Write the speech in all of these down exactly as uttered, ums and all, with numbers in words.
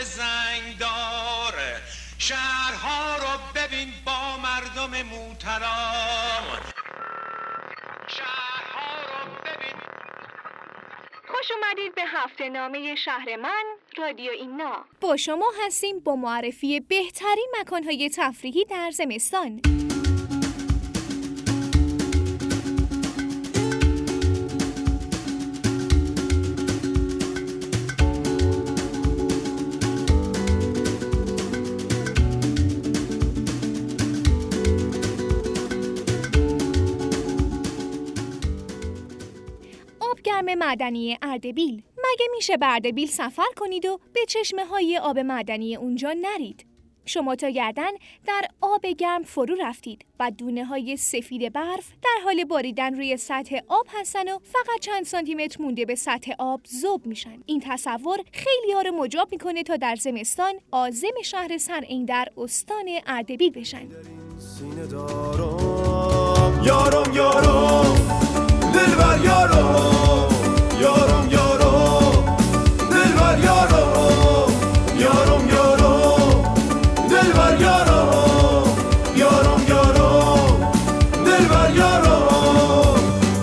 زنگ داره، شهرها رو ببین با مردم محترم، شهرها رو ببین. خوش اومدید به هفته نامه شهر من رادیو اینا. با شما هستیم با معرفی بهترین مکانهای تفریحی در زمستان. آبگرم معدنی اردبیل. مگه میشه به اردبیل سفر کنید و به چشمه های آب معدنی اونجا نرید؟ شما تا گردن در آب گرم فرو رفتید و دونه های سفید برف در حال باریدن روی سطح آب هستن و فقط چند سانتی متر مونده به سطح آب ذوب میشن. این تصور خیلی ها رو مجاب میکنه تا در زمستان عازم شهر سرعین در استان اردبیل بشن. یارم یارم دلبر یارم یارم یارم دلبر یارم یارم یارم دلبر یارم یارم یارم دلبر یارم.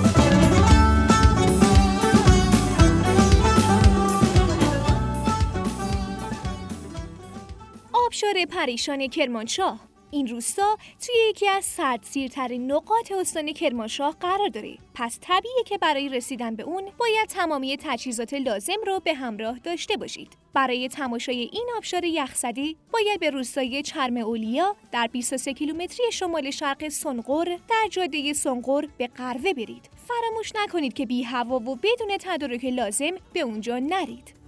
آبشار پریشان کرمانشاه. این روستا توی یکی از سردسیرترین نقاط استان کرمانشاه قرار داره. پس طبیعیه که برای رسیدن به اون باید تمامی تجهیزات لازم رو به همراه داشته باشید. برای تماشای این آبشار یخزده باید به روستای چرم اولیا در بیست و سه کیلومتری شمال شرق سنقر در جاده سنقر به قروه برید. فراموش نکنید که بی هوا و بدون تدارک لازم به اونجا نرید.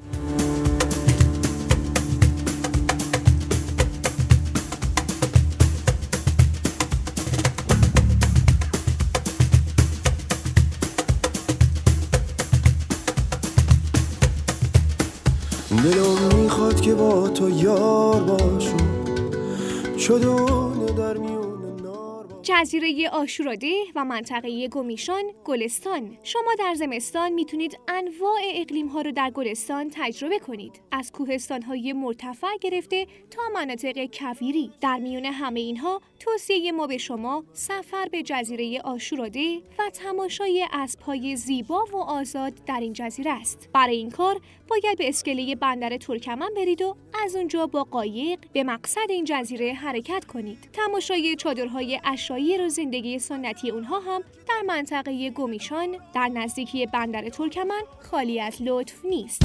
دلم میخواد که با تو یار باشم، چدونه در میون نار باشم. جزیره آشوراده و منطقه گمیشان گلستان. شما در زمستان میتونید انواع اقلیم ها رو در گلستان تجربه کنید، از کوهستان های مرتفع گرفته تا مناطق کویری. در میون همه اینها توصیه ما به شما سفر به جزیره آشوراده و تماشای اسب‌های زیبا و آزاد در این جزیره است. برای این کار باید به اسکله بندر ترکمن برید و از اونجا با قایق به مقصد این جزیره حرکت کنید. تماشای چادرهای عشایری و زندگی سنتی اونها هم در منطقه گمیشان در نزدیکی بندر ترکمن خالی از لطف نیست.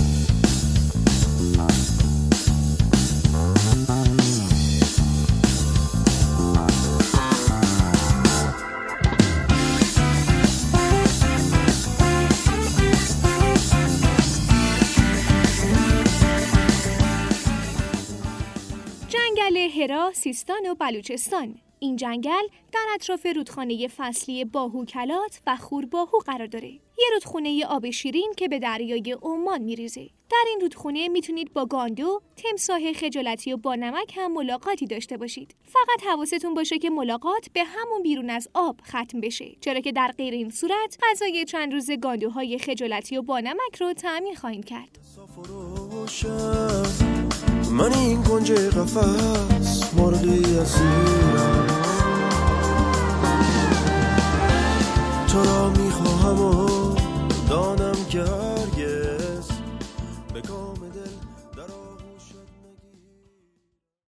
جنگل هرا، سیستان و بلوچستان. این جنگل در اطراف رودخانه فصلی باهوکلات و خورباهو قرار داره. یه رودخونه آب شیرین که به دریای عمان میریزه. در این رودخونه میتونید با گاندو، تمساح خجالتی و با نمک هم ملاقاتی داشته باشید. فقط حواستون باشه که ملاقات به همون بیرون از آب ختم بشه، چرا که در غیر این صورت غذای چند روز گاندوهای خجالتی و با نمک رو تأمین خواهید کرد. من این کنج قفس مرغی اسیرم، تو را میخواهم و دانم که هرگز بگم